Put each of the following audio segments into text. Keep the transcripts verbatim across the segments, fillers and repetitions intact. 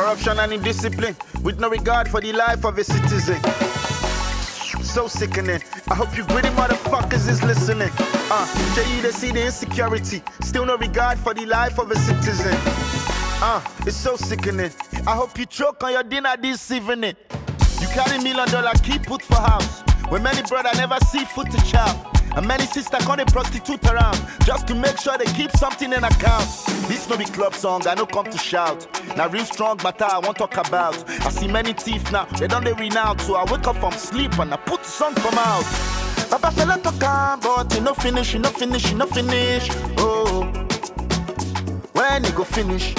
Corruption and indiscipline, with no regard for the life of a citizen. So sickening. I hope you gritty motherfuckers is listening. Uh, J E they see the insecurity, still no regard for the life of a citizen. Uh, it's so sickening. I hope you choke on your dinner this evening. You carry million dollar key put for house, when many brother never see food to chop. And many sisters can't prostitute around, just to make sure they keep something in account. This no be club song, I no come to shout. Now real strong matter I won't talk about. I see many thieves now, they don't they renounce. So I wake up from sleep and I put the song come out. Papa fella talk on, but he no finish, he no finish, he no finish. Oh, when he go finish?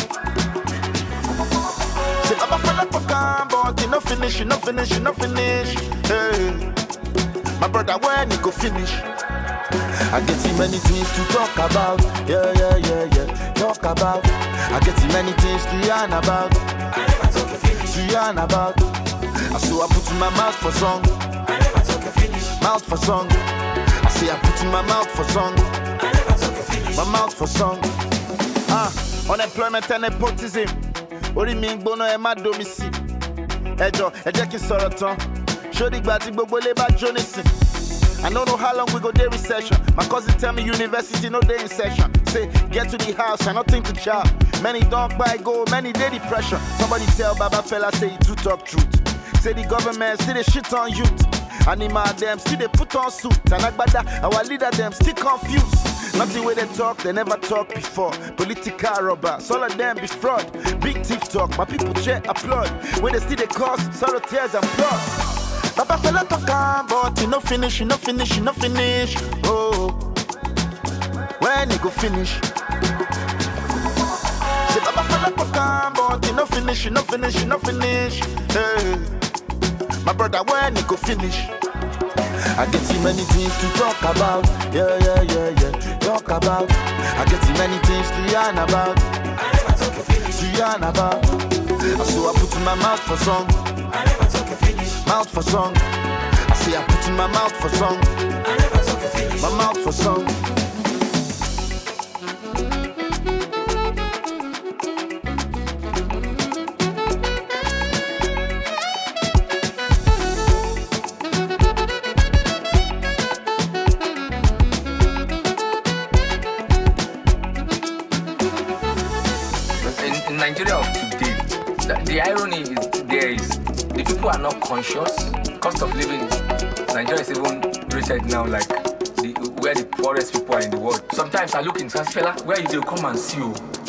Say Papa fella talk on, but he no finish, he no finish, he no finish. Hey, my brother, when he go finish? I get too many things to talk about. Yeah, yeah, yeah, yeah. Talk about. I get too many things to yarn about. I never talk a finish. To yarn about. I so I put in my mouth for song. I never talk a finish. Mouth for song. I say I put in my mouth for song. I never talk a finish. My mouth for song. Ah, unemployment and nepotism. What do you mean, bono e ma domisi? Ejo, eje ki soro tan. Show the gbati gbogbo le ba Jonathan. I don't know how long we go day recession. My cousin tell me university no day in session. Say get to the house and nothing to chop. Many don't buy gold, many day depression. Somebody tell Baba fella say he too talk truth. Say the government still they shit on youth. Animal them still they put on suit. And Agbada, our leader them still confused. Nothing where they talk, they never talk before. Political robbers, all of them be fraud. Big thief talk, my people cheer applaud. When they still they cause sorrow, tears and blood. Papa fella talk on, but he no finish, he no finish, he no finish. Oh, when he go finish? Say Papa fella talk on, but he no finish, he no finish, he no finish. Hey, my brother, when he go finish? I get too many things to talk about. Yeah, yeah, yeah, yeah. Talk about. I get too many things to yarn about. I never talk a finish. To yarn about. So I put in my mouth for song. I never talk a finish. Mouth for song. I say I put in my mouth for song. I never talk a finish. My mouth for song. In, in Nigeria of today, the, the irony is there is the people are not conscious. Cost of living, Nigeria is even rated now like the, where the poorest people are in the world. Sometimes I look in Saspela, where you do come and see you.